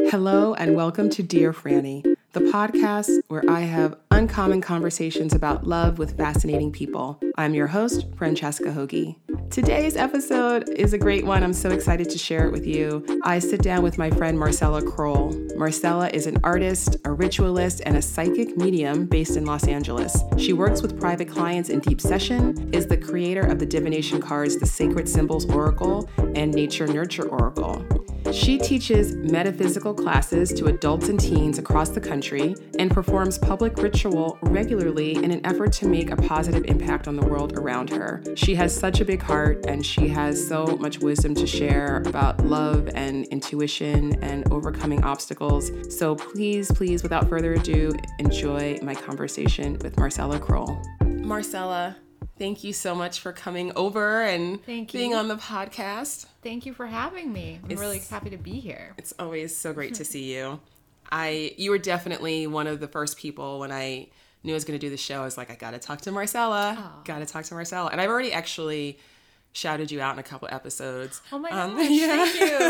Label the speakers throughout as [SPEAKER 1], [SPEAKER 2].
[SPEAKER 1] Hello and welcome to Dear Franny, the podcast where I have uncommon conversations about love with fascinating people. I'm your host, Francesca Hoagie. Today's episode is a great one. I'm so excited to share it with you. I sit down with my friend Marcella Kroll. Marcella is an artist, a ritualist, and a psychic medium based in Los Angeles. She works with private clients in deep session, is the creator of the divination cards, the Sacred Symbols Oracle, and Nature Nurture Oracle. She teaches metaphysical classes to adults and teens across the country and performs public ritual regularly in an effort to make a positive impact on the world around her. She has such a big heart and she has so much wisdom to share about love and intuition and overcoming obstacles. So please, without further ado, enjoy my conversation with Marcella Kroll. Marcella, thank you so much for coming over and being on the podcast.
[SPEAKER 2] Thank you for having me. I'm really happy to be here.
[SPEAKER 1] It's always so great to see you. You were definitely one of the first people when I knew I was going to do the show. I was like, I got to talk to Marcella. And I've already actually shouted you out in a couple episodes.
[SPEAKER 2] Oh my gosh, thank you.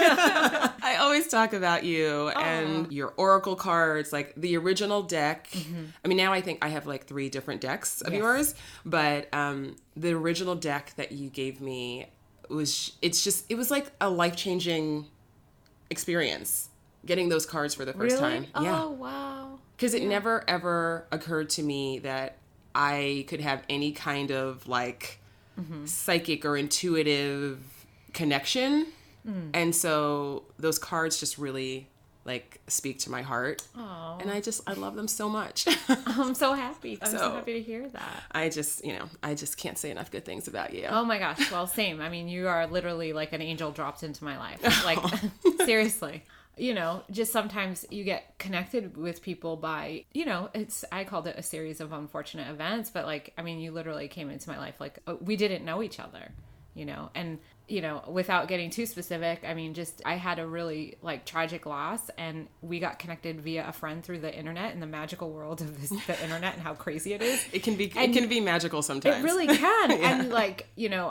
[SPEAKER 1] I always talk about you and your oracle cards, like the original deck. Mm-hmm. I mean, now I think I have like 3 different decks of yours, but the original deck that you gave me it was like a life-changing experience getting those cards for the first time.
[SPEAKER 2] Oh, wow.
[SPEAKER 1] Because it never ever occurred to me that I could have any kind of like psychic or intuitive connection. And so those cards just really like speak to my heart.
[SPEAKER 2] Oh.
[SPEAKER 1] And I love them so much.
[SPEAKER 2] I'm so happy. I'm so happy to hear that.
[SPEAKER 1] I just can't say enough good things about you.
[SPEAKER 2] Oh my gosh. Well, same. I mean, you are literally like an angel dropped into my life. Like, seriously. You know, just sometimes you get connected with people by, I called it a series of unfortunate events, but like, I mean, you literally came into my life like we didn't know each other, and, without getting too specific, I mean, just I had a really like tragic loss and we got connected via a friend through the internet and the magical world of the internet and how crazy it is.
[SPEAKER 1] It can be magical sometimes.
[SPEAKER 2] It really can. And like,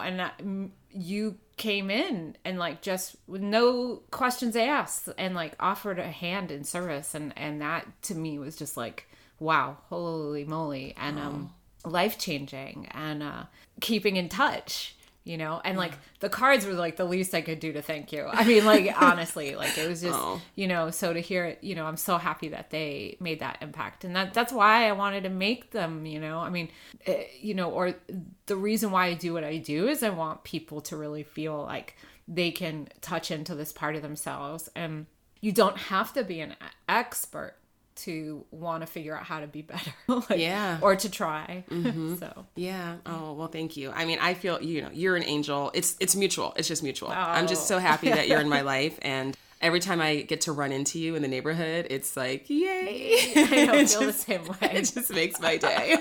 [SPEAKER 2] you came in and like just with no questions asked and like offered a hand in service and that to me was just like, wow, holy moly, and life-changing and keeping in touch, and like the cards were like the least I could do to thank you. I mean, like, honestly, like it was just so to hear it, I'm so happy that they made that impact, and that's why I wanted to make them. I mean, or the reason why I do what I do is I want people to really feel like they can touch into this part of themselves, and you don't have to be an expert to want to figure out how to be better. Or to try. Mm-hmm. So yeah.
[SPEAKER 1] Oh, well, thank you. I mean, I feel you're an angel. It's mutual. It's just mutual. I'm just so happy that you're in my life, and every time I get to run into you in the neighborhood, it's like, yay.
[SPEAKER 2] I don't feel the same way.
[SPEAKER 1] It just makes my day.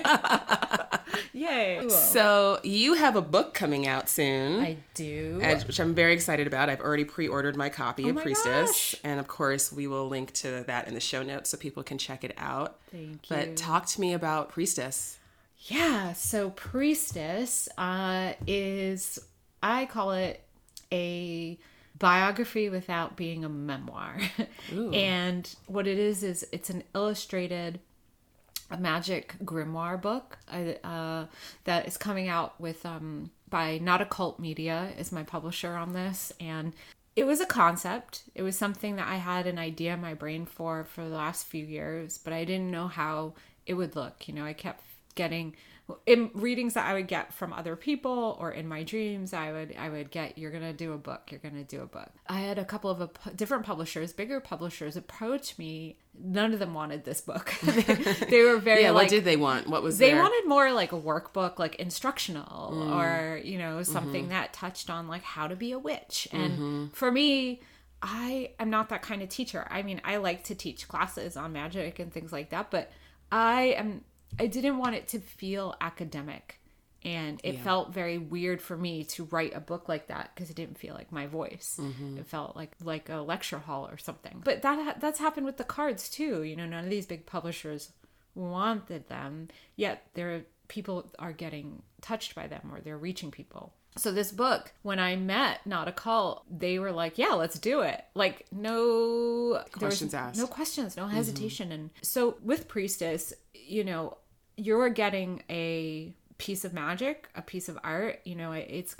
[SPEAKER 2] Yay. Cool.
[SPEAKER 1] So you have a book coming out soon.
[SPEAKER 2] I do.
[SPEAKER 1] Which I'm very excited about. I've already pre-ordered my copy of Priestess.
[SPEAKER 2] Gosh.
[SPEAKER 1] And of course, we will link to that in the show notes so people can check it out.
[SPEAKER 2] Thank you.
[SPEAKER 1] But talk to me about Priestess.
[SPEAKER 2] Yeah. So Priestess is, I call it a biography without being a memoir. And what it is it's an illustrated magic grimoire book that is coming out with by Not Occult Media is my publisher on this, and it was a concept. It was something that I had an idea in my brain for the last few years, but I didn't know how it would look. I kept getting in readings that I would get from other people or in my dreams, I would get, you're going to do a book. I had a couple of different publishers, bigger publishers approach me. None of them wanted this book. They were very
[SPEAKER 1] what did they want? What was
[SPEAKER 2] they wanted more like a workbook, like instructional or, something that touched on like how to be a witch. And for me, I am not that kind of teacher. I mean, I like to teach classes on magic and things like that, but I didn't want it to feel academic, and it felt very weird for me to write a book like that because it didn't feel like my voice. It felt like a lecture hall or something. But that's happened with the cards too. None of these big publishers wanted them, yet people are getting touched by them or they're reaching people. So this book, when I met Not a Cult, they were like, yeah, let's do it. Like, no
[SPEAKER 1] questions asked.
[SPEAKER 2] No questions, no hesitation. And so with Priestess, you know, you're getting a piece of magic, a piece of art. You know, it's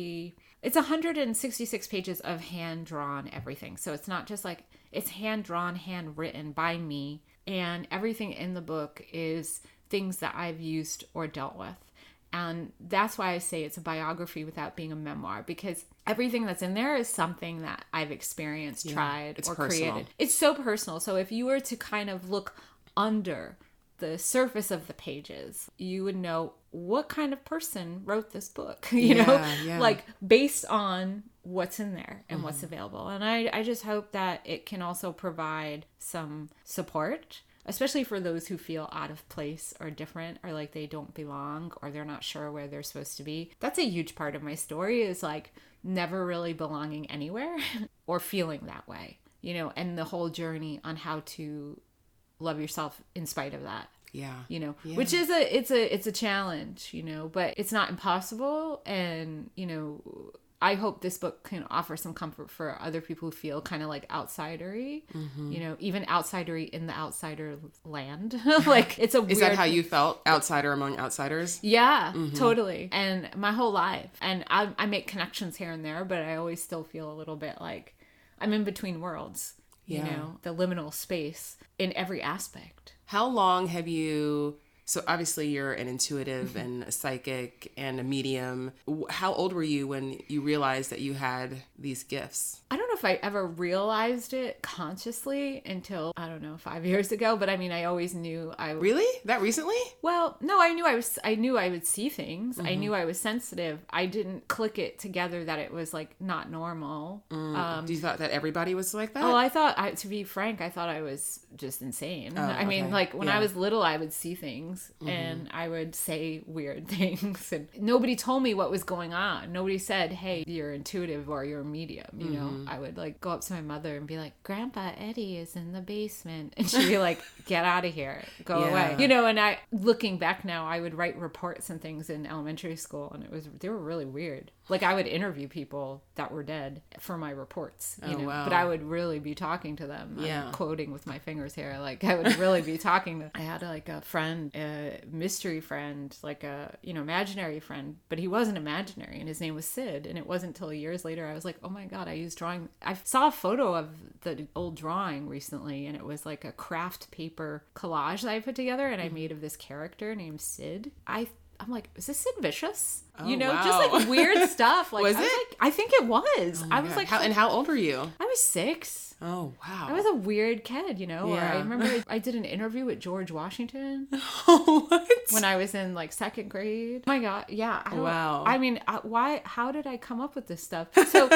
[SPEAKER 2] 166 pages of hand-drawn everything. So it's not just like, it's hand-drawn, handwritten by me. And everything in the book is things that I've used or dealt with. And that's why I say it's a biography without being a memoir, because everything that's in there is something that I've experienced, tried, or
[SPEAKER 1] personal.
[SPEAKER 2] created. It's so personal. So if you were to kind of look under the surface of the pages, you would know what kind of person wrote this book, you know, like based on what's in there and what's available. And I just hope that it can also provide some support, especially for those who feel out of place or different, or like they don't belong, or they're not sure where they're supposed to be. That's a huge part of my story, is like never really belonging anywhere or feeling that way, you know, and the whole journey on how to love yourself in spite of that.
[SPEAKER 1] Yeah.
[SPEAKER 2] You know, which is it's a challenge, you know, but it's not impossible. And, you know, I hope this book can offer some comfort for other people who feel kind of like outsidery, you know, even outsidery in the outsider land. Like, it's a weird...
[SPEAKER 1] Is that how you felt? Outsider among outsiders?
[SPEAKER 2] Yeah, totally. And my whole life. And I make connections here and there, but I always still feel a little bit like I'm in between worlds, you know, the liminal space in every aspect.
[SPEAKER 1] How long have you... So obviously you're an intuitive and a psychic and a medium. How old were you when you realized that you had these gifts?
[SPEAKER 2] I don't know if I ever realized it consciously until, I don't know, 5 years ago. But I mean, I always knew I...
[SPEAKER 1] Really? That recently?
[SPEAKER 2] Well, no, I knew I would see things. I knew I was sensitive. I didn't click it together that it was like not normal.
[SPEAKER 1] Do you thought that everybody was like that?
[SPEAKER 2] Oh, I thought, to be frank, I thought I was just insane.
[SPEAKER 1] Oh,
[SPEAKER 2] I mean,
[SPEAKER 1] okay.
[SPEAKER 2] like when I was little, I would see things and I would say weird things, and nobody told me what was going on. Nobody said, hey, you're intuitive or you're a medium, you know? I would like go up to my mother and be like, Grandpa Eddie is in the basement. And she'd be like, get out of here, go away. You know, and looking back now, I would write reports and things in elementary school, and they were really weird. Like, I would interview people that were dead for my reports, you know, but I would really be talking to them. I'm quoting with my fingers here. Like, I would really be talking to... I had like a friend, a mystery friend, like a, you know, imaginary friend, but he wasn't imaginary, and his name was Sid. And it wasn't until years later I was like, oh my God, I used drawing. I saw a photo of the old drawing recently, and it was like a craft paper collage that I put together, and I made of this character named Sid. I'm like, is this Sid Vicious?
[SPEAKER 1] Oh,
[SPEAKER 2] you know,
[SPEAKER 1] wow.
[SPEAKER 2] just like weird stuff. Like,
[SPEAKER 1] Was
[SPEAKER 2] I was
[SPEAKER 1] it?
[SPEAKER 2] like, I think it was.
[SPEAKER 1] Oh
[SPEAKER 2] I was
[SPEAKER 1] God.
[SPEAKER 2] like,
[SPEAKER 1] how old were you?
[SPEAKER 2] I was 6.
[SPEAKER 1] Oh, wow.
[SPEAKER 2] I was a weird kid, you know. Or
[SPEAKER 1] Yeah.
[SPEAKER 2] I remember I did an interview with George Washington
[SPEAKER 1] What?
[SPEAKER 2] when I was in like 2nd grade. Oh my God, yeah.
[SPEAKER 1] Wow.
[SPEAKER 2] I mean, why? How did I come up with this stuff? So,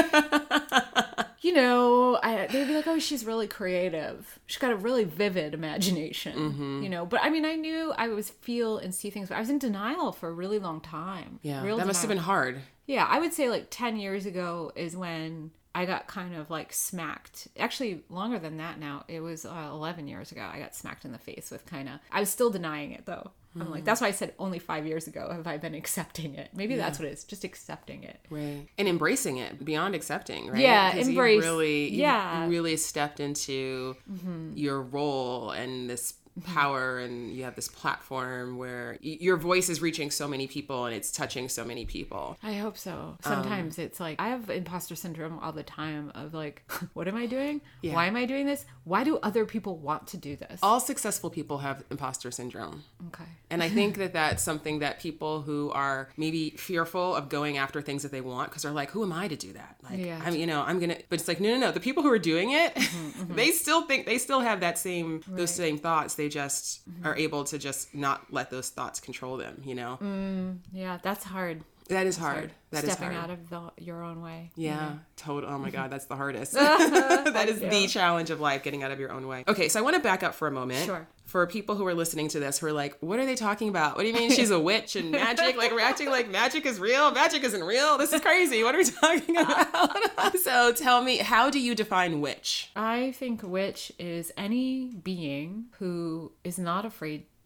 [SPEAKER 2] you know, they'd be like, "Oh, she's really creative. She's got a really vivid imagination." You know, but I mean, I knew I would feel and see things, but I was in denial for a really long time.
[SPEAKER 1] Yeah,
[SPEAKER 2] Real
[SPEAKER 1] that must have been hard.
[SPEAKER 2] Yeah, I would say like 10 years ago is when I got kind of like smacked. Actually, longer than that now. It was 11 years ago. I got smacked in the face with kind of... I was still denying it though. I'm like, that's why I said only 5 years ago have I been accepting it. Maybe that's what it is. Just accepting it.
[SPEAKER 1] Right. And embracing it beyond accepting, right?
[SPEAKER 2] Yeah,
[SPEAKER 1] 'Cause
[SPEAKER 2] embrace.
[SPEAKER 1] You really stepped into your role and this power, and you have this platform where your voice is reaching so many people and it's touching so many people.
[SPEAKER 2] I hope so. Sometimes it's like, I have imposter syndrome all the time of like, what am I doing?
[SPEAKER 1] Yeah.
[SPEAKER 2] Why am I doing this? Why do other people want to do this?
[SPEAKER 1] All successful people have imposter syndrome.
[SPEAKER 2] Okay.
[SPEAKER 1] And I think that that's something that people who are maybe fearful of going after things that they want, because they're like, who am I to do that? Like,
[SPEAKER 2] Yeah.
[SPEAKER 1] I mean, you know, I'm going to, but it's like, no. The people who are doing it, they still have that same, those same thoughts. They just are able to just not let those thoughts control them, you know?
[SPEAKER 2] Yeah, that's hard.
[SPEAKER 1] That is hard. That is
[SPEAKER 2] Stepping
[SPEAKER 1] hard.
[SPEAKER 2] out of your own way.
[SPEAKER 1] Yeah, total. Oh my God, that's the hardest. That is the challenge of life, getting out of your own way. Okay, so I want to back up for a moment.
[SPEAKER 2] Sure.
[SPEAKER 1] For people who are listening to this who are like, what are they talking about? What do you mean she's a witch and magic? Like, we're acting like magic is real? Magic isn't real? This is crazy. What are we talking about? So tell me, how do you define witch?
[SPEAKER 2] I think witch is any being who is not afraid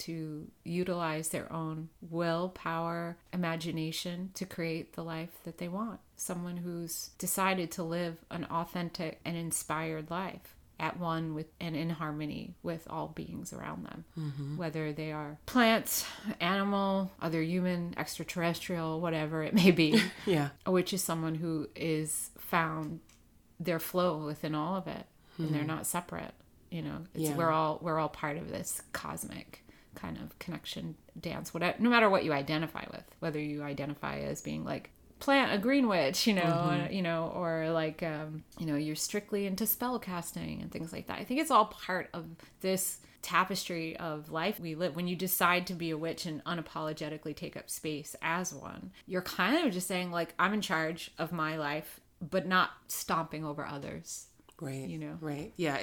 [SPEAKER 2] to utilize their own willpower, imagination to create the life that they want. Someone who's decided to live an authentic and inspired life at one with and in harmony with all beings around them, whether they are plants, animal, other human, extraterrestrial, whatever it may be.
[SPEAKER 1] Yeah.
[SPEAKER 2] A witch is someone who is found their flow within all of it, and they're not separate. You know, we're all part of this cosmic kind of connection dance. Whatever, no matter what you identify with, whether you identify as being like plant, a green witch, you know, or like, you're strictly into spell casting and things like that. I think it's all part of this tapestry of life we live. When you decide to be a witch and unapologetically take up space as one, you're kind of just saying like, I'm in charge of my life, but not stomping over others.
[SPEAKER 1] Right.
[SPEAKER 2] You know?
[SPEAKER 1] Right. Yeah.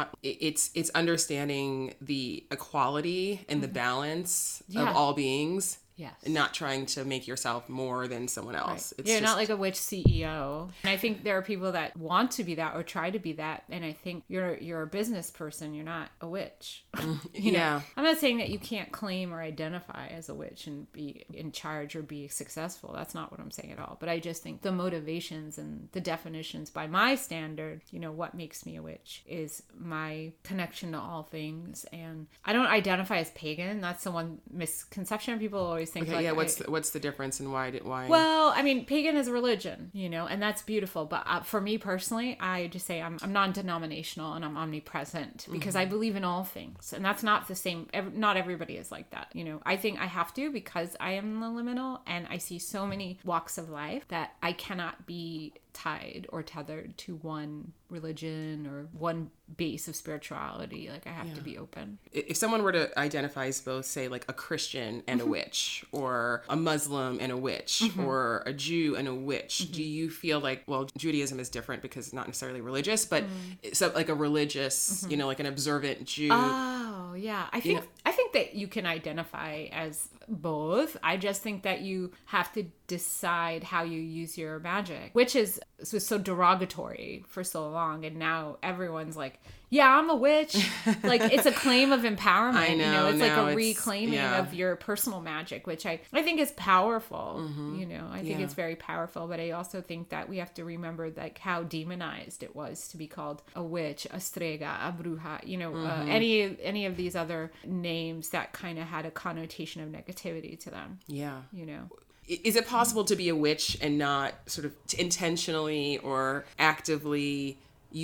[SPEAKER 1] It's understanding the equality and the balance of all beings.
[SPEAKER 2] Yes.
[SPEAKER 1] And not trying to make yourself more than someone else.
[SPEAKER 2] Right. You're not like a witch CEO. And I think there are people that want to be that or try to be that. And I think you're a business person. You're not a witch. You know? I'm not saying that you can't claim or identify as a witch and be in charge or be successful. That's not what I'm saying at all. But I just think the motivations and the definitions by my standard, you know, what makes me a witch is my connection to all things. And I don't identify as pagan. That's the one misconception. People always think
[SPEAKER 1] okay, what's the difference and why?
[SPEAKER 2] Well, I mean, pagan is a religion, you know, and that's beautiful. But for me personally, I just say I'm non-denominational and I'm omnipresent because I believe in all things, and that's not the same. Not everybody is like that, you know. I think I have to because I am the liminal, and I see so many walks of life that I cannot be tied or tethered to one religion or one base of spirituality. Like I have to be open.
[SPEAKER 1] If someone were to identify as both, say, like a Christian and a witch, or a Muslim and a witch, or a Jew and a witch, do you feel like, well, Judaism is different because it's not necessarily religious, but so like a religious, you know, like an observant Jew.
[SPEAKER 2] Oh, yeah. I think that you can identify as both. I just think that you have to decide how you use your magic, which is so derogatory for so long, and now everyone's like, yeah, I'm a witch. Like it's a claim of empowerment.
[SPEAKER 1] I know,
[SPEAKER 2] you know, it's like a
[SPEAKER 1] it's
[SPEAKER 2] reclaiming of your personal magic, which I think is powerful. You know, I think it's very powerful, but I also think that we have to remember like how demonized it was to be called a witch, a strega, a bruja, you know, any of these other names that kind of had a connotation of negativity to them. Yeah. You know.
[SPEAKER 1] Is it possible to be a witch and not sort of intentionally or actively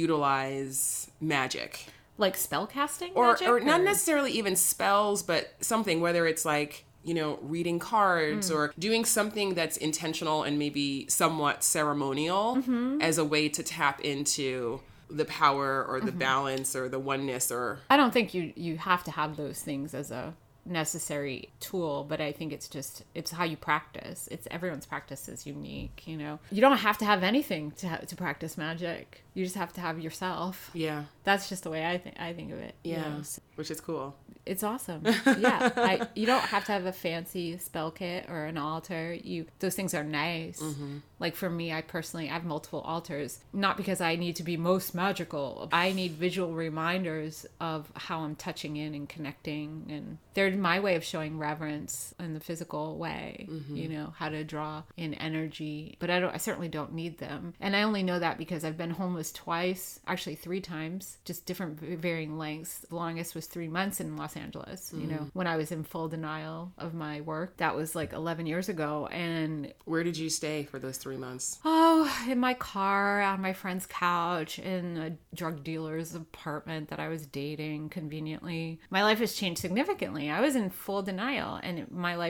[SPEAKER 1] utilize magic?
[SPEAKER 2] Like spell casting
[SPEAKER 1] magic? Or not necessarily even spells, but something, whether it's like, you know, reading cards or doing something that's intentional and maybe somewhat ceremonial as a way to tap into the power or the balance or the oneness. Or
[SPEAKER 2] I don't think you have to have those things as a necessary tool, but I think it's how you practice. Everyone's practice is unique, you know. You don't have to have anything to practice magic. You just have to have yourself. Yeah, that's just the way I think of it.
[SPEAKER 1] Yeah,
[SPEAKER 2] you know?
[SPEAKER 1] Which is cool.
[SPEAKER 2] It's awesome. Yeah, you don't have to have a fancy spell kit or an altar. Those things are nice. Like for me, I have multiple altars, not because I need to be most magical. I need visual reminders of how I'm touching in and connecting, and they're my way of showing reverence in the physical way. You know, how to draw in energy, but I certainly don't need them. And I only know that because I've been homeless twice, actually 3 times, just different varying lengths. The longest was 3 months in Los Angeles, you know, when I was in full denial of my work. That was like 11 years ago. And
[SPEAKER 1] where did you stay for those 3 months?
[SPEAKER 2] Oh, in my car, on my friend's couch, in a drug dealer's apartment that I was dating conveniently. My life has changed significantly. I was in full denial, and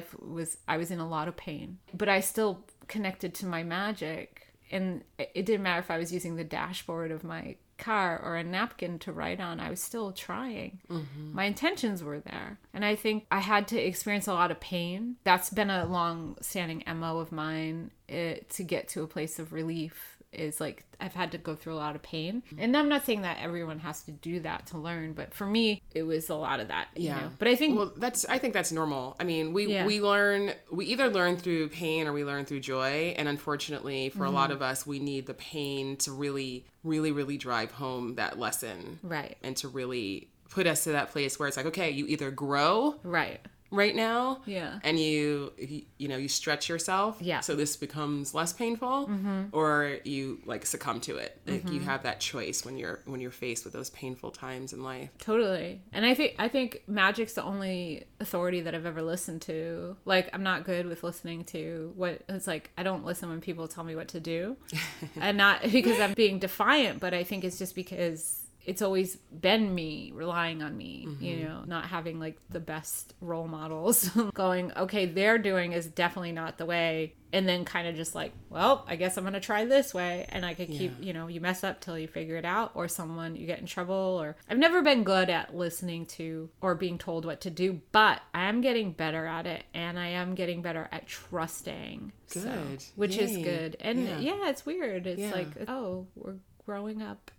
[SPEAKER 2] I was in a lot of pain, but I still connected to my magic. And it didn't matter if I was using the dashboard of my car or a napkin to write on. I was still trying. My intentions were there. And I think I had to experience a lot of pain. That's been a long-standing MO of mine, to get to a place of relief. Is like I've had to go through a lot of pain, and I'm not saying that everyone has to do that to learn, but for me it was a lot of that. You know? But I think
[SPEAKER 1] that's normal. I mean, we either learn through pain or we learn through joy, and unfortunately for a lot of us, we need the pain to really, really, really drive home that lesson, right? And to really put us to that place where it's like, okay, you either grow right now, and you stretch yourself, so this becomes less painful, or you like succumb to it. Like you have that choice when you're faced with those painful times in life.
[SPEAKER 2] Totally. And I think magic's the only authority that I've ever listened to. Like, I'm not good with listening to what it's like. I don't listen when people tell me what to do, and not because I'm being defiant, but I think it's just because it's always been me relying on me, not having like the best role models going, okay, they're doing is definitely not the way. And then kind of just like, well, I guess I'm going to try this way. And I could keep, you mess up till you figure it out, or you get in trouble, or I've never been good at listening to or being told what to do, but I am getting better at it. And I am getting better at trusting.
[SPEAKER 1] Good.
[SPEAKER 2] Which is good. And it's weird. It's like, oh, we're growing up.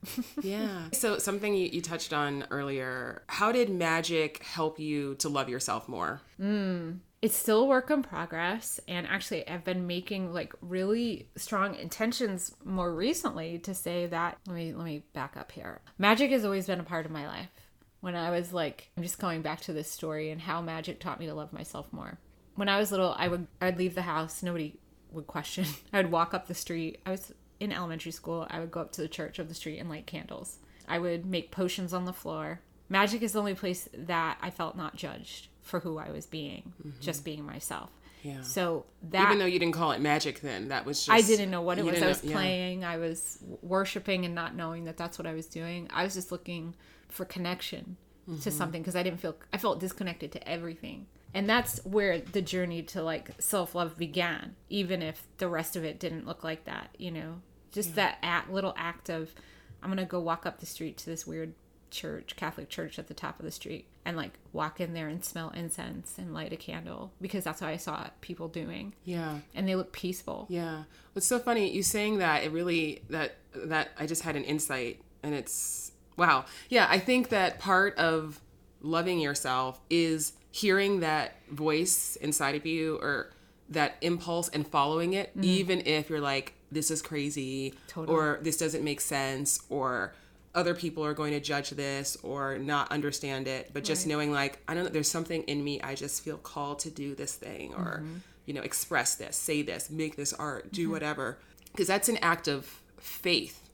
[SPEAKER 1] So something you touched on earlier, how did magic help you to love yourself more?
[SPEAKER 2] It's still a work in progress. And actually, I've been making like really strong intentions more recently to say that, let me back up here. Magic has always been a part of my life. When I was like, I'm just going back to this story and how magic taught me to love myself more. When I was little, I'd leave the house. Nobody would question. I would walk up the street. I was in elementary school. I would go up to the church of the street and light candles. I would make potions on the floor. Magic is the only place that I felt not judged for who I was being, just being myself. So that,
[SPEAKER 1] even though you didn't call it magic then, that was just,
[SPEAKER 2] I didn't know what it was. I was playing, I was worshiping and not knowing that that's what I was doing. I was just looking for connection to something, because I felt disconnected to everything. And that's where the journey to like self-love began, even if the rest of it didn't look like that, just that little act of, I'm going to go walk up the street to this weird church, Catholic church at the top of the street, and like walk in there and smell incense and light a candle, because that's what I saw people doing. And they look peaceful.
[SPEAKER 1] What's so funny, you saying that, it really, that I just had an insight, and it's, wow. I think that part of loving yourself is hearing that voice inside of you, or that impulse, and following it, even if you're like, this is crazy, or this doesn't make sense, or other people are going to judge this or not understand it. But just knowing like, I don't know, there's something in me, I just feel called to do this thing, or, express this, say this, make this art, do whatever. Because that's an act of faith.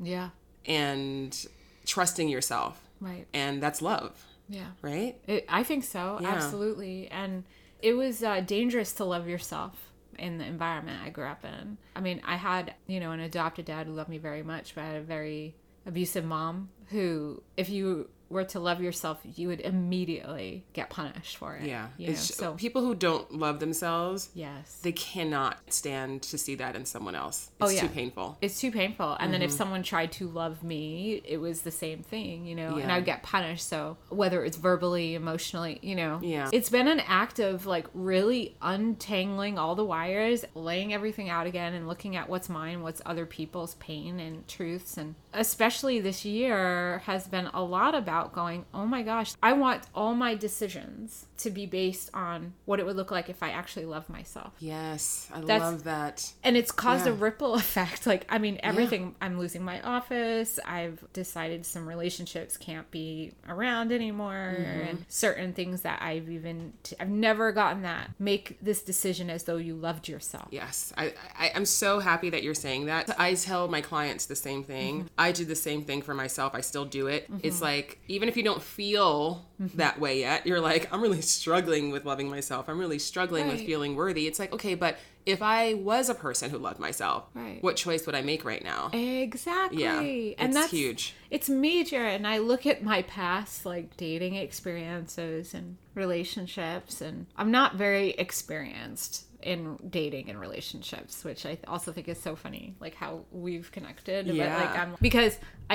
[SPEAKER 1] And trusting yourself. And that's love. Right?
[SPEAKER 2] I think so. Absolutely. And it was dangerous to love yourself in the environment I grew up in. I mean, I had, an adopted dad who loved me very much, but I had a very abusive mom who, if you were to love yourself, you would immediately get punished for it. So
[SPEAKER 1] people who don't love themselves,
[SPEAKER 2] yes,
[SPEAKER 1] they cannot stand to see that in someone else. It's too painful.
[SPEAKER 2] It's too painful. And then if someone tried to love me, it was the same thing, and I would get punished. So whether it's verbally, emotionally, it's been an act of like really untangling all the wires, laying everything out again, and looking at what's mine, what's other people's pain and truths. And especially this year has been a lot about going, oh my gosh, I want all my decisions to be based on what it would look like if I actually love myself.
[SPEAKER 1] Yes, I love that.
[SPEAKER 2] And it's caused a ripple effect. Like, I mean, everything, I'm losing my office. I've decided some relationships can't be around anymore. And certain things that I've never gotten that. Make this decision as though you loved yourself.
[SPEAKER 1] Yes, I'm so happy that you're saying that. I tell my clients the same thing. I do the same thing for myself. I still do it. It's like, even if you don't feel that way yet, you're like, I'm really struggling with loving myself. I'm really struggling with feeling worthy. It's like, okay, but if I was a person who loved myself, what choice would I make right now?
[SPEAKER 2] Exactly.
[SPEAKER 1] Yeah, and that's huge.
[SPEAKER 2] It's major. And I look at my past, like, dating experiences and relationships, and I'm not very experienced in dating and relationships, which I also think is so funny, like how we've connected.
[SPEAKER 1] Yeah.
[SPEAKER 2] But because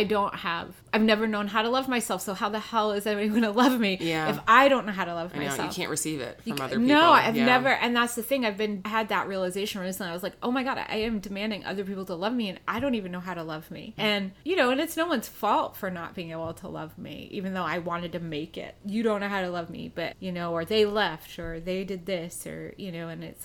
[SPEAKER 2] I've never known how to love myself, so how the hell is anyone going to love me if I don't know how to love myself?
[SPEAKER 1] You can't receive it from other people.
[SPEAKER 2] No, I've never, and that's the thing. I had that realization recently. I was like, oh my God, I am demanding other people to love me, and I don't even know how to love me. And, and it's no one's fault for not being able to love me, even though I wanted to make it. You don't know how to love me, but, or they left, or they did this, or, and it's like,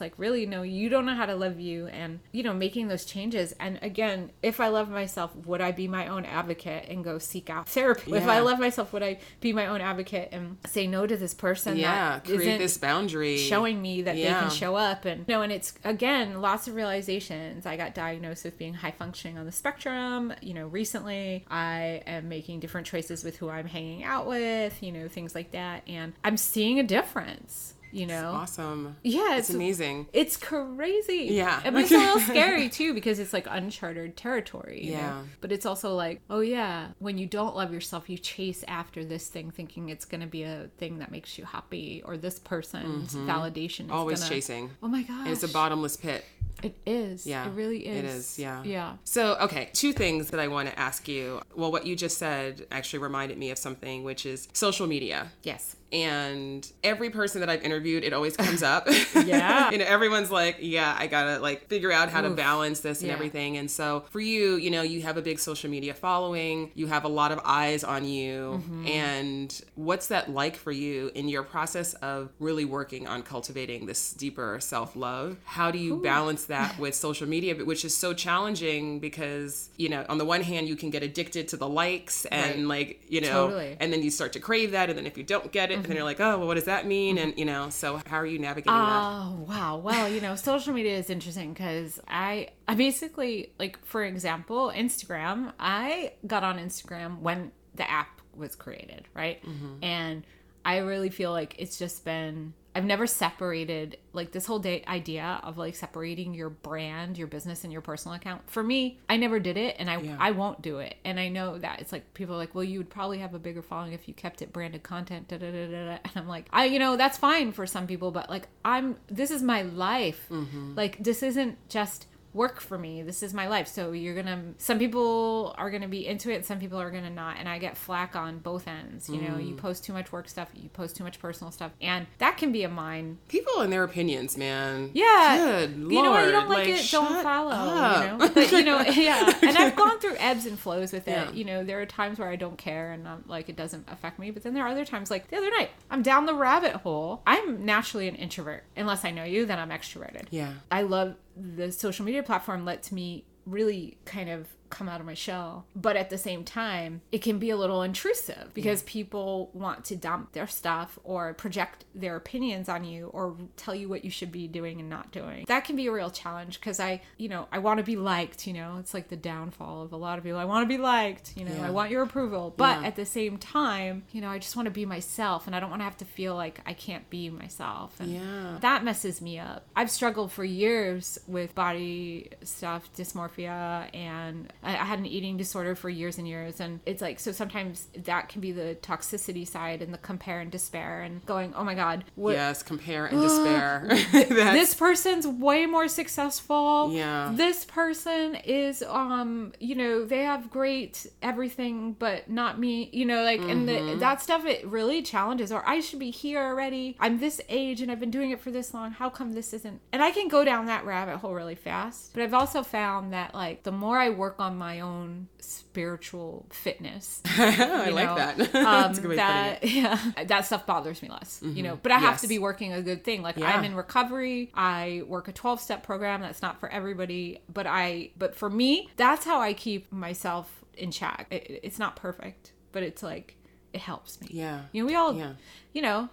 [SPEAKER 2] like, really, no, you don't know how to love you. And, you know, making those changes. And again, if I love myself, would I be my own advocate and go seek out therapy? If I love myself, would I be my own advocate and say no to this person that
[SPEAKER 1] create this boundary,
[SPEAKER 2] showing me that they can show up? And, you know, and it's, again, lots of realizations. I got diagnosed with being high functioning on the spectrum. You know, recently I am making different choices with who I'm hanging out with, you know, things like that. And I'm seeing a difference. You know,
[SPEAKER 1] it's awesome.
[SPEAKER 2] Yeah,
[SPEAKER 1] it's amazing.
[SPEAKER 2] It's crazy.
[SPEAKER 1] Yeah,
[SPEAKER 2] and it's a little scary too because it's like uncharted territory. You know? But it's also like, oh yeah, when you don't love yourself, you chase after this thing, thinking it's going to be a thing that makes you happy, or this person's validation. Is
[SPEAKER 1] always chasing.
[SPEAKER 2] Oh my gosh,
[SPEAKER 1] and it's a bottomless pit.
[SPEAKER 2] It is.
[SPEAKER 1] Yeah.
[SPEAKER 2] It really is.
[SPEAKER 1] It is, yeah.
[SPEAKER 2] Yeah.
[SPEAKER 1] So, okay, 2 things that I want to ask you. Well, what you just said actually reminded me of something, which is social media.
[SPEAKER 2] Yes.
[SPEAKER 1] And every person that I've interviewed, it always comes up.
[SPEAKER 2] Yeah.
[SPEAKER 1] You know, everyone's like, yeah, I gotta like figure out how to balance this and everything. And so for you, you know, you have a big social media following, you have a lot of eyes on you. And what's that like for you in your process of really working on cultivating this deeper self-love? How do you balance that with social media, which is so challenging because, you know, on the one hand, you can get addicted to the likes and like, you know, and then you start to crave that. And then if you don't get it, and then you're like, oh, well, what does that mean? And, you know, so how are you navigating that?
[SPEAKER 2] Oh, wow. Well, you know, social media is interesting because I basically, like, for example, Instagram, I got on Instagram when the app was created, right? And I really feel like it's just been, I've never separated, like, this whole idea of, like, separating your brand, your business, and your personal account. For me, I never did it, and I won't do it. And I know that it's like, people are like, well, you would probably have a bigger following if you kept it branded content, da-da-da-da-da. And I'm like, you know, that's fine for some people, but, like, this is my life. Like, this isn't just work for me. This is my life. So some people are gonna be into it and some people are gonna not, and I get flack on both ends. You know, you post too much work stuff, you post too much personal stuff, and that can be a mine.
[SPEAKER 1] People and their opinions, man.
[SPEAKER 2] Yeah.
[SPEAKER 1] Good Lord.
[SPEAKER 2] You know what, you don't like it, don't follow up. You know, but, you know, and I've gone through ebbs and flows with it. You know, there are times where I don't care and I'm like, it doesn't affect me, but then there are other times, like the other night, I'm down the rabbit hole. I'm naturally an introvert. Unless I know you, then I'm extroverted.
[SPEAKER 1] Yeah.
[SPEAKER 2] I love the social media platform lets me really kind of come out of my shell, but at the same time it can be a little intrusive because people want to dump their stuff or project their opinions on you or tell you what you should be doing and not doing. That can be a real challenge because I want to be liked. You know, it's like the downfall of a lot of people. I want to be liked, you know, I want your approval, but at the same time, you know, I just want to be myself and I don't want to have to feel like I can't be myself, and that messes me up. I've struggled for years with body stuff, dysmorphia, and I had an eating disorder for years and years, and it's like, so sometimes that can be the toxicity side and the compare and despair and going, oh my God.
[SPEAKER 1] Yes, compare and despair.
[SPEAKER 2] This person's way more successful.
[SPEAKER 1] Yeah.
[SPEAKER 2] This person is, you know, they have great everything, but not me, you know, like, and that stuff, it really challenges, or I should be here already. I'm this age and I've been doing it for this long. How come this isn't? And I can go down that rabbit hole really fast, but I've also found that, like, the more I work on my own spiritual fitness,
[SPEAKER 1] I like that. That's a good way of putting it.
[SPEAKER 2] That stuff bothers me less, you know, but I have to be working a good thing. Like, I'm in recovery. I work a 12-step program. That's not for everybody, but for me, that's how I keep myself in check. It's not perfect, but it's like, it helps me.
[SPEAKER 1] Yeah.
[SPEAKER 2] You know, we all, you know,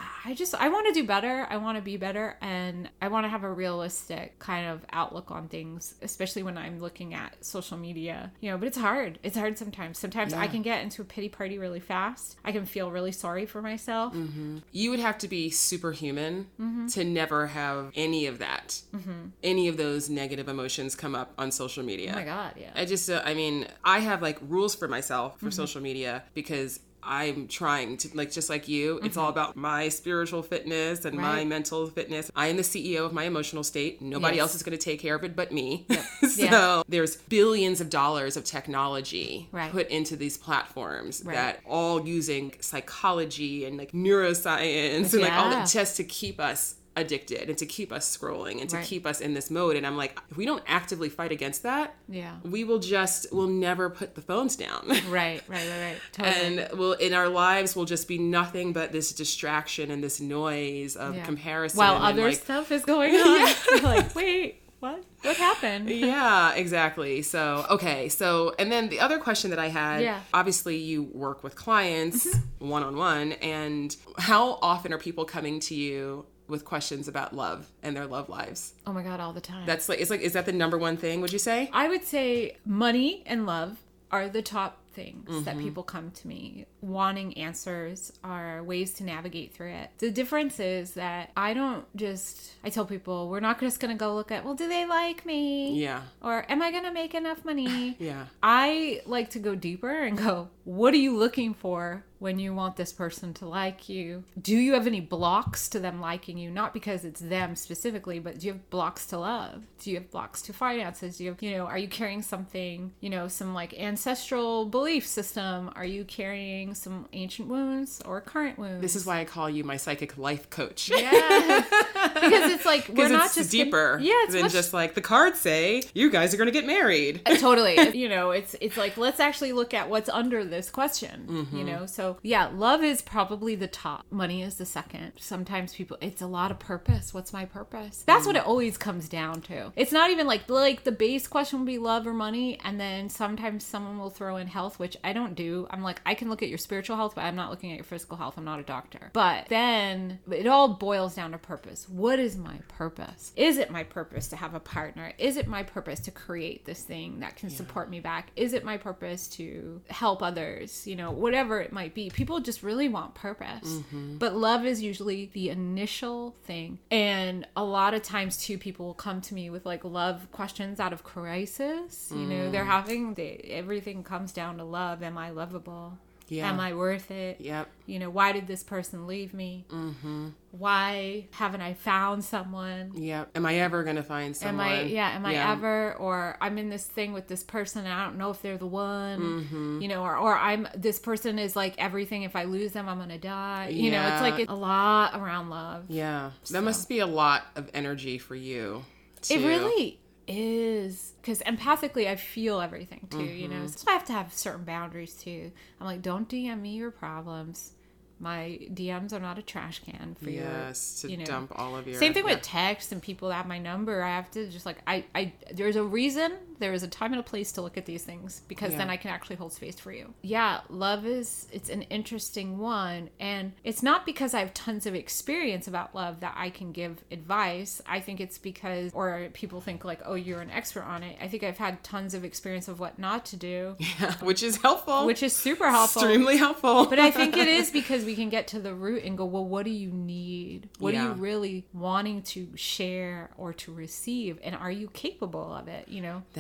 [SPEAKER 2] I want to do better. I want to be better. And I want to have a realistic kind of outlook on things, especially when I'm looking at social media, you know, but it's hard. It's hard sometimes. Sometimes I can get into a pity party really fast. I can feel really sorry for myself.
[SPEAKER 1] You would have to be superhuman to never have any of that, any of those negative emotions come up on social media.
[SPEAKER 2] Oh my God, yeah.
[SPEAKER 1] I just, I mean, I have like rules for myself for social media because I'm trying to, like, just like you, it's all about my spiritual fitness and my mental fitness. I am the CEO of my emotional state. Nobody else is going to take care of it but me. So there's billions of dollars of technology put into these platforms that all using psychology and like neuroscience and like all that just to keep us addicted and to keep us scrolling and to
[SPEAKER 2] Right.
[SPEAKER 1] keep us in this mode. And I'm like, if we don't actively fight against that,
[SPEAKER 2] Yeah.
[SPEAKER 1] we'll never put the phones down.
[SPEAKER 2] Right. Totally.
[SPEAKER 1] And in our lives will just be nothing but this distraction and this noise of
[SPEAKER 2] Yeah.
[SPEAKER 1] comparison.
[SPEAKER 2] While
[SPEAKER 1] and
[SPEAKER 2] other
[SPEAKER 1] like,
[SPEAKER 2] stuff is going on. You're like, wait, what? What happened?
[SPEAKER 1] yeah, exactly. So, okay. So, and then the other question that I had,
[SPEAKER 2] Yeah.
[SPEAKER 1] obviously you work with clients one-on-one, and how often are people coming to you with questions about love and their love lives?
[SPEAKER 2] Oh my God, all the time.
[SPEAKER 1] That's like, is that the number one thing, would you say?
[SPEAKER 2] I would say money and love are the top things
[SPEAKER 1] Mm-hmm.
[SPEAKER 2] that people come to me wanting answers, are ways to navigate through it. The difference is that I tell people, we're not just going to go look at, well, do they like me?
[SPEAKER 1] Yeah.
[SPEAKER 2] Or am I going to make enough money?
[SPEAKER 1] Yeah.
[SPEAKER 2] I like to go deeper and go, what are you looking for when you want this person to like you? Do you have any blocks to them liking you? Not because it's them specifically, but do you have blocks to love? Do you have blocks to finances? Do you have, are you carrying something, some like ancestral belief system? Are you carrying some ancient wounds or current wounds?
[SPEAKER 1] This is why I call you my psychic life coach.
[SPEAKER 2] Yeah. Because it's like, we're not
[SPEAKER 1] it's
[SPEAKER 2] just
[SPEAKER 1] deeper
[SPEAKER 2] it's
[SPEAKER 1] than
[SPEAKER 2] much
[SPEAKER 1] just like the cards say you guys are going to get married.
[SPEAKER 2] Totally. It's like, let's actually look at what's under this question, So yeah, love is probably the top. Money is the second. Sometimes it's a lot of purpose. What's my purpose? That's what it always comes down to. It's not even like the base question will be love or money. And then sometimes someone will throw in health, which I don't do. I'm like, I can look at your spiritual health, but I'm not looking at your physical health. I'm not a doctor. But then it all boils down to purpose. What is my purpose? Is it my purpose to have a partner? Is it my purpose to create this thing that can support me back? Is it my purpose to help others? Whatever it might be. People just really want purpose. But love is usually the initial thing. And a lot of times too, people will come to me with like love questions out of crisis. They're everything comes down to love. Am I lovable?
[SPEAKER 1] Yeah.
[SPEAKER 2] Am I worth it?
[SPEAKER 1] Yep.
[SPEAKER 2] Why did this person leave me? Why haven't I found someone?
[SPEAKER 1] Yep. Am I ever going to find someone?
[SPEAKER 2] Am I ever? Or I'm in this thing with this person and I don't know if they're the one, or this person is like everything. If I lose them, I'm going to die. It's like a lot around love.
[SPEAKER 1] Yeah. That must be a lot of energy for you, too.
[SPEAKER 2] It really is, because empathically I feel everything too, so I have to have certain boundaries too. I'm like, don't DM me your problems. My DMs are not a trash can for
[SPEAKER 1] dump all of your...
[SPEAKER 2] Same thing with text and people that have my number. I have to just like, there's a reason, there is a time and a place to look at these things, because then I can actually hold space for you. Yeah, love it's an interesting one. And it's not because I have tons of experience about love that I can give advice. I think it's because, or people think like, oh, you're an expert on it. I think I've had tons of experience of what not to do.
[SPEAKER 1] Yeah, which is helpful.
[SPEAKER 2] Which is super helpful.
[SPEAKER 1] Extremely helpful.
[SPEAKER 2] But I think it is because we can get to the root and go, well, what do you need? What are you really wanting to share or to receive? And are you capable of it?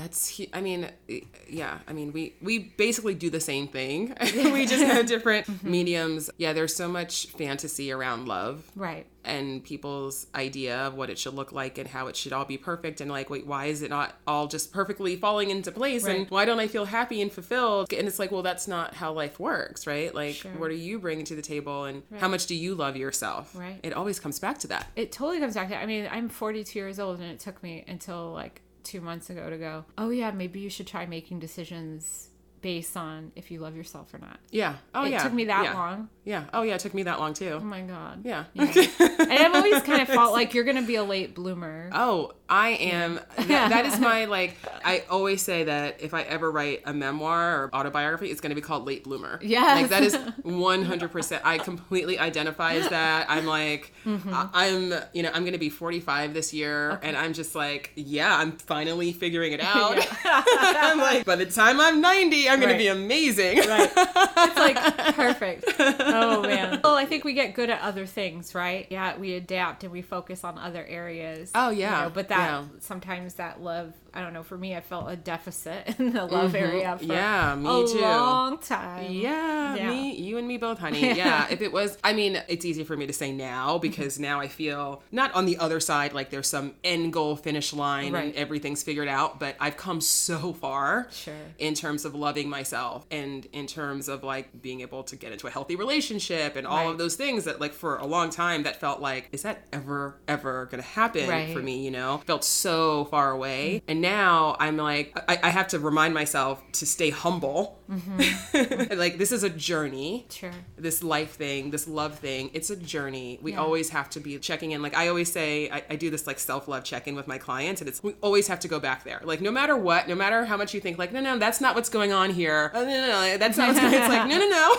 [SPEAKER 1] We basically do the same thing. We just have different mediums. Yeah, there's so much fantasy around love.
[SPEAKER 2] Right.
[SPEAKER 1] And people's idea of what it should look like and how it should all be perfect. And like, wait, why is it not all just perfectly falling into place?
[SPEAKER 2] Right.
[SPEAKER 1] And why don't I feel happy and fulfilled? And it's like, well, that's not how life works, right? Like, what are you bringing to the table? And how much do you love yourself?
[SPEAKER 2] Right.
[SPEAKER 1] It always comes back to that.
[SPEAKER 2] It totally comes back to that. I mean, I'm 42 years old and it took me until like 2 months ago to go, oh yeah, maybe you should try making decisions based on if you love yourself or not.
[SPEAKER 1] Yeah. Oh,
[SPEAKER 2] It took me that long.
[SPEAKER 1] Yeah. Oh, yeah. It took me that long, too.
[SPEAKER 2] Oh, my God.
[SPEAKER 1] Yeah.
[SPEAKER 2] And I've always kind of felt like you're going to be a late bloomer.
[SPEAKER 1] Oh, I am. That is my, like, I always say that if I ever write a memoir or autobiography, it's going to be called Late Bloomer.
[SPEAKER 2] Yes.
[SPEAKER 1] Like, that is 100%. I completely identify as that. I'm like, I'm going to be 45 this year. Okay. And I'm just like, yeah, I'm finally figuring it out. I'm like, by the time I'm 90, I'm going to be amazing.
[SPEAKER 2] Right. It's like perfect. Oh, man. Well, I think we get good at other things, right? Yeah, we adapt and we focus on other areas.
[SPEAKER 1] Oh, yeah.
[SPEAKER 2] But sometimes that love, I don't know, for me, I felt a deficit in the love area for
[SPEAKER 1] me
[SPEAKER 2] a
[SPEAKER 1] too.
[SPEAKER 2] long time.
[SPEAKER 1] Yeah,
[SPEAKER 2] yeah.
[SPEAKER 1] You and me both, honey. Yeah. If it was, I mean, it's easy for me to say now because now I feel not on the other side, like there's some end goal finish line and everything's figured out, but I've come so far in terms of loving myself and in terms of like being able to get into a healthy relationship and all of those things that like for a long time that felt like, is that ever going to happen for me? You know, felt so far away. And now I'm like, I have to remind myself to stay humble. Like this is a journey. This life thing, this love thing, it's a journey. We always have to be checking in. Like I always say, I do this like self-love check-in with my clients, and we always have to go back there. Like no matter what, no matter how much you think like, no, that's not what's going on here. Oh, no, that's not what's going on. It's like,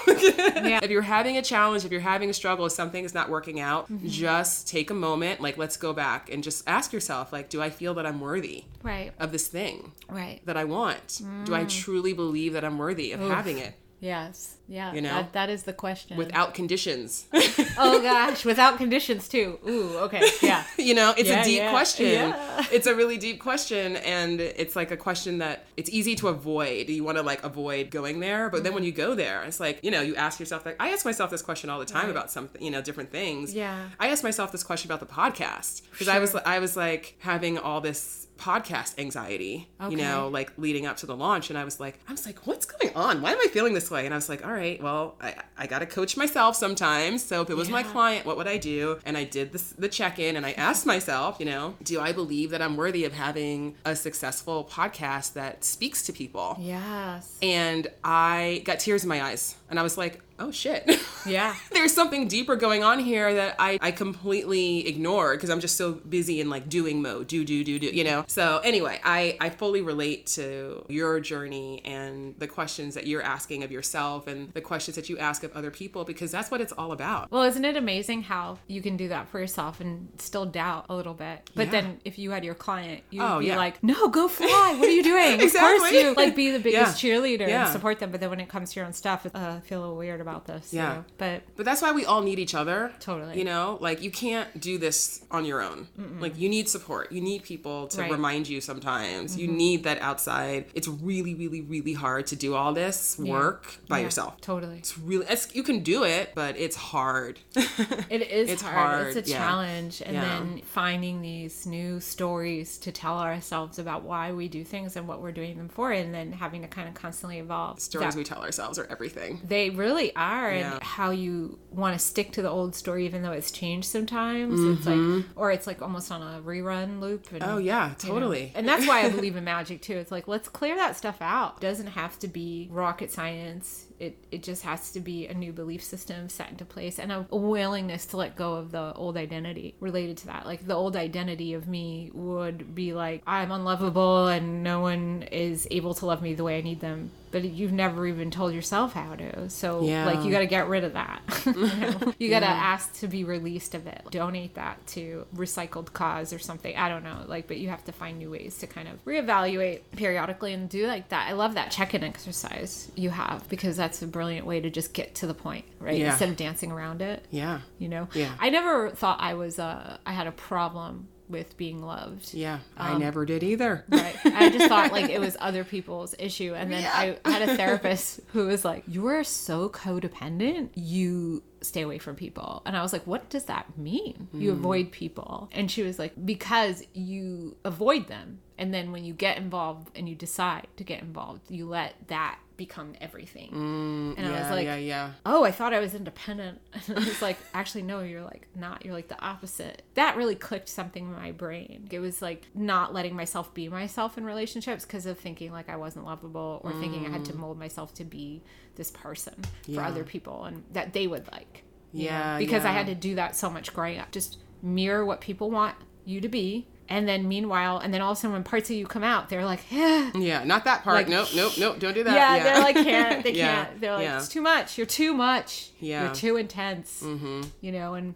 [SPEAKER 1] no. If you're having a challenge, if you're having a struggle, if something is not working out, just take a moment, like let's go back and just ask yourself, like, do I feel that I'm worthy of this thing that I want? Do I truly believe that I'm worthy of having it?
[SPEAKER 2] Yes. Yeah.
[SPEAKER 1] You know?
[SPEAKER 2] That is the question.
[SPEAKER 1] Without conditions.
[SPEAKER 2] Oh gosh. Without conditions too. Ooh, okay. Yeah.
[SPEAKER 1] You know, it's a deep question. Yeah. It's a really deep question. And it's like a question that it's easy to avoid. You want to like avoid going there. But then when you go there, it's like, you know, you ask yourself, like, I ask myself this question all the time about something, you know, different things.
[SPEAKER 2] Yeah.
[SPEAKER 1] I ask myself this question about the podcast because I was like having all this podcast anxiety, you know, like leading up to the launch. And I was like, what's going on? Why am I feeling this way? And I was like, all right, well, I got to coach myself sometimes. So if it was my client, what would I do? And I did the check-in and I asked myself, you know, do I believe that I'm worthy of having a successful podcast that speaks to people?
[SPEAKER 2] Yes.
[SPEAKER 1] And I got tears in my eyes and I was like, oh shit.
[SPEAKER 2] Yeah.
[SPEAKER 1] There's something deeper going on here that I completely ignored because I'm just so busy in like doing mode, do, you know? So anyway, I fully relate to your journey and the questions that you're asking of yourself and the questions that you ask of other people because that's what it's all about.
[SPEAKER 2] Well, isn't it amazing how you can do that for yourself and still doubt a little bit? But then if you had your client, you'd be like, no, go fly. What are you doing?
[SPEAKER 1] Exactly.
[SPEAKER 2] Of course you like be the biggest cheerleader and support them. But then when it comes to your own stuff, I feel a little weird about this.
[SPEAKER 1] Yeah.
[SPEAKER 2] You know? But
[SPEAKER 1] that's why we all need each other.
[SPEAKER 2] Totally.
[SPEAKER 1] You know, like you can't do this on your own. Like you need support. You need people to remind you sometimes. You need that outside. It's really, really, really hard to do all this work by yourself.
[SPEAKER 2] Totally.
[SPEAKER 1] It's really, you can do it, but it's hard.
[SPEAKER 2] It is
[SPEAKER 1] it's
[SPEAKER 2] hard. It's a challenge. And then finding these new stories to tell ourselves about why we do things and what we're doing them for, and then having to kind of constantly evolve.
[SPEAKER 1] Stories we tell ourselves are everything.
[SPEAKER 2] They really are. And how you want to stick to the old story even though it's changed sometimes. It's like, or it's like almost on a rerun loop. And,
[SPEAKER 1] oh yeah, totally.
[SPEAKER 2] You know, and that's why I believe in magic too. It's like, let's clear that stuff out. It doesn't have to be rocket science. It just has to be a new belief system set into place and a willingness to let go of the old identity related to that. Like the old identity of me would be like, I'm unlovable and no one is able to love me the way I need them. But you've never even told yourself how to. So like you got to get rid of that. You got to ask to be released of it. Donate that to recycled cause or something. I don't know. Like, but you have to find new ways to kind of reevaluate periodically and do like that. I love that check-in exercise you have because that's a brilliant way to just get to the point, right?
[SPEAKER 1] Yeah.
[SPEAKER 2] Instead of dancing around it.
[SPEAKER 1] Yeah.
[SPEAKER 2] You know?
[SPEAKER 1] Yeah.
[SPEAKER 2] I never thought I had a problem with being loved.
[SPEAKER 1] Yeah, I never did either.
[SPEAKER 2] Right. I just thought like it was other people's issue. And then I had a therapist who was like, you are so codependent, you stay away from people. And I was like, what does that mean? You avoid people. And she was like, because you avoid them. And then when you get involved and you decide to get involved, you let that become everything. And I was like, oh, I thought I was independent. And I was like, actually, no, you're like not. You're like the opposite. That really clicked something in my brain. It was like not letting myself be myself in relationships because of thinking like I wasn't lovable or thinking I had to mold myself to be this person for other people and that they would like. You know? Because I had to do that so much growing up. Just mirror what people want you to be. And then meanwhile, and then all of a sudden when parts of you come out, they're like,
[SPEAKER 1] yeah, not that part. Like, nope, don't do that.
[SPEAKER 2] Yeah, they're like, can't. They can't. They're like, it's too much. You're too much.
[SPEAKER 1] Yeah.
[SPEAKER 2] You're too intense. You know, and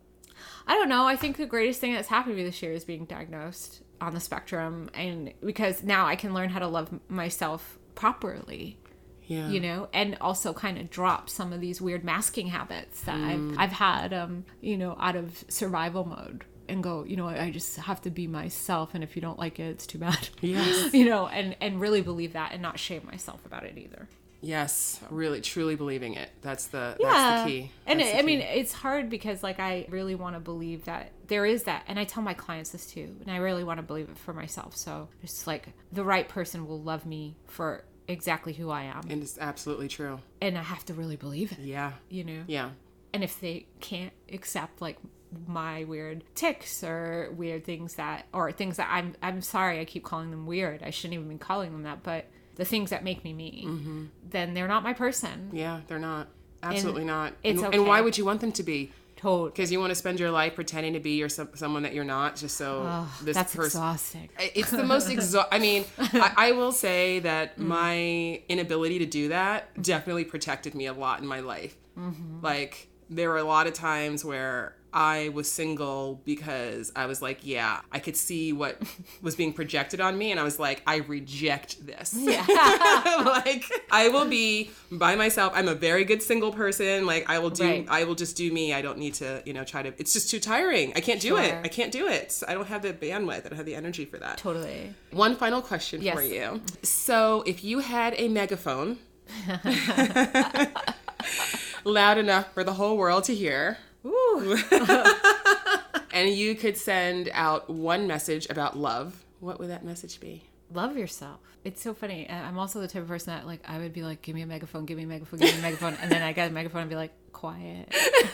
[SPEAKER 2] I don't know. I think the greatest thing that's happened to me this year is being diagnosed on the spectrum. And because now I can learn how to love myself properly. Yeah. You know, and also kind of drop some of these weird masking habits that I've had, you know, out of survival mode. And go, you know, I just have to be myself, and if you don't like it, it's too bad.
[SPEAKER 1] Yes.
[SPEAKER 2] You know, and really believe that and not shame myself about it either.
[SPEAKER 1] Yes, really, truly believing it. That's the key.
[SPEAKER 2] And
[SPEAKER 1] That's the key.
[SPEAKER 2] mean, it's hard because like I really want to believe that there is that, and I tell my clients this too, and I really want to believe it for myself. So it's like the right person will love me for exactly who I am.
[SPEAKER 1] And it's absolutely true.
[SPEAKER 2] And I have to really believe it.
[SPEAKER 1] Yeah.
[SPEAKER 2] You know?
[SPEAKER 1] Yeah.
[SPEAKER 2] And if they can't accept like my weird tics or weird things that I'm sorry, I keep calling them weird. I shouldn't even be calling them that, but the things that make me me, then they're not my person.
[SPEAKER 1] Yeah, they're not. Absolutely not.
[SPEAKER 2] It's okay.
[SPEAKER 1] And why would you want them to be?
[SPEAKER 2] Totally.
[SPEAKER 1] Because you want to spend your life pretending to be someone that you're not, just so
[SPEAKER 2] that's exhausting.
[SPEAKER 1] It's the most I mean, I will say that my inability to do that definitely protected me a lot in my life. Like, there were a lot of times where I was single because I was like, yeah, I could see what was being projected on me. And I was like, I reject this. Yeah. Like, I will be by myself. I'm a very good single person. Like, I will just do me. I don't need to, try to, it's just too tiring. I can't do it. I can't do it. I don't have the bandwidth. I don't have the energy for that.
[SPEAKER 2] Totally.
[SPEAKER 1] One final question for you. So if you had a megaphone loud enough for the whole world to hear, ooh. And you could send out one message about love, what would that message be?
[SPEAKER 2] Love yourself. It's so funny. I'm also the type of person that, like, I would be like, give me a megaphone, give me a megaphone, give me a megaphone. And then I get a megaphone and be like, quiet.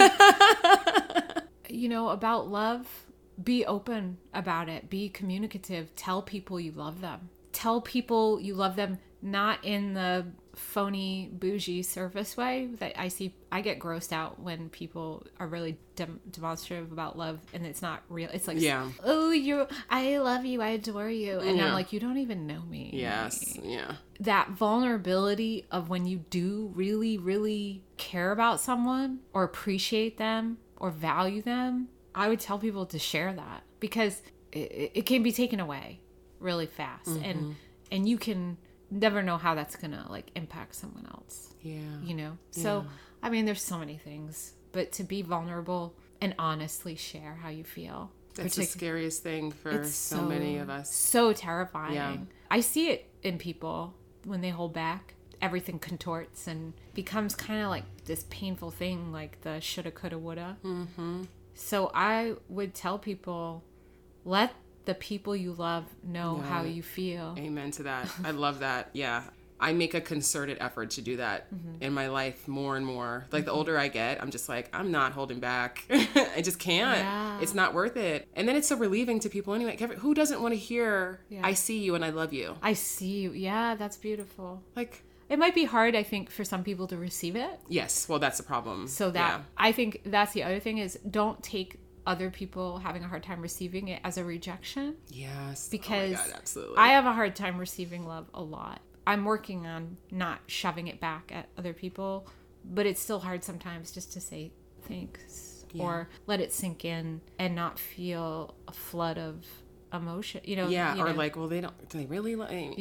[SPEAKER 2] About love, be open about it. Be communicative. Tell people you love them. Tell people you love them, not in the phony bougie surface way that I get grossed out when people are really demonstrative about love and it's not real. It's like, oh, I love you, I adore you, and I'm like, you don't even know me.
[SPEAKER 1] Yes. Yeah.
[SPEAKER 2] That vulnerability of when you do really, really care about someone or appreciate them or value them, I would tell people to share that, because it can be taken away really fast, and you can never know how that's gonna like impact someone else. So I mean, there's so many things, but to be vulnerable and honestly share how you feel,
[SPEAKER 1] that's the scariest thing for so many of us.
[SPEAKER 2] So terrifying. I see it in people when they hold back. Everything contorts and becomes kind of like this painful thing, like the shoulda, coulda, woulda. So I would tell people, let the people you love know how you feel. Amen
[SPEAKER 1] to that. I love that. Yeah. I make a concerted effort to do that in my life more and more. Like, the older I get, I'm just like, I'm not holding back. I just can't. Yeah. It's not worth it. And then it's so relieving to people anyway. Who doesn't want to hear, I see you and I love you? I see you. Yeah, that's beautiful. Like, it might be hard, I think, for some people to receive it. Yes. Well, that's the problem. So I think that's the other thing is, don't take other people having a hard time receiving it as a rejection. Yes. Because absolutely. I have a hard time receiving love a lot. I'm working on not shoving it back at other people, but it's still hard sometimes just to say thanks or let it sink in and not feel a flood of emotion, or like, well, do they really like,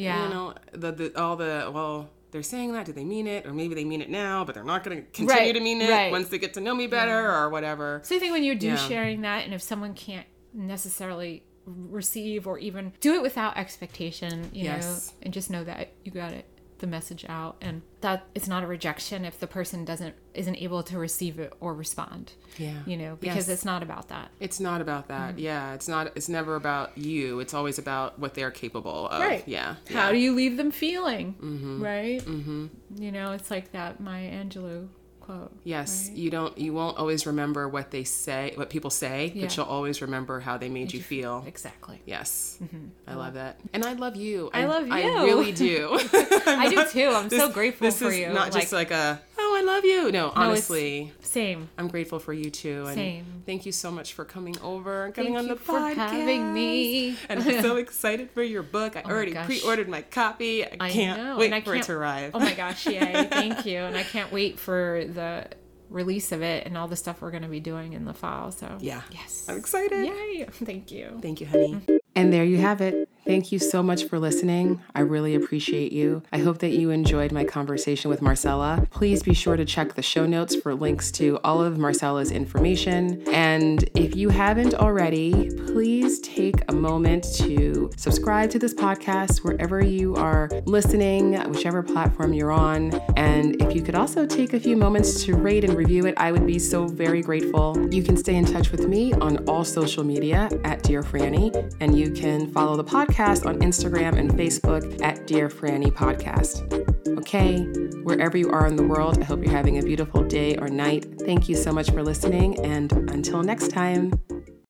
[SPEAKER 1] they're saying that, do they mean it? Or maybe they mean it now, but they're not going to continue to mean it once they get to know me better or whatever. So I think when you're sharing that, and if someone can't necessarily receive or even do it without expectation, you know, and just know that you got the message out, and that it's not a rejection if the person isn't able to receive it or respond. Because it's not about that. It's not about that. It's never about you. It's always about what they're capable of. How do you leave them feeling? Right. It's like that Maya Angelou quote. Yes. Right? You won't always remember what people say, but you'll always remember how they made you feel. Exactly. Yes. I love that. And I love you. I love you. I really do. I do too. I'm so grateful for you. This is not just like I love you. No, honestly. Same. I'm grateful for you too. And same. Thank you so much for coming over and coming on the podcast. Thank you for having me. And I'm so excited for your book. I already pre-ordered my copy. I can't wait for it to arrive. Oh my gosh, yay. Thank you. And I can't wait for the release of it and all the stuff we're going to be doing in the fall. So yes. I'm excited. Yay. Thank you. Thank you, honey. And there you have it. Thank you so much for listening. I really appreciate you. I hope that you enjoyed my conversation with Marcella. Please be sure to check the show notes for links to all of Marcella's information. And if you haven't already, please take a moment to subscribe to this podcast wherever you are listening, whichever platform you're on. And if you could also take a few moments to rate and review it, I would be so very grateful. You can stay in touch with me on all social media at Dear Franny, and you can follow the podcast on Instagram and Facebook at Dear Franny Podcast. Okay, wherever you are in the world, I hope you're having a beautiful day or night. Thank you so much for listening, and until next time.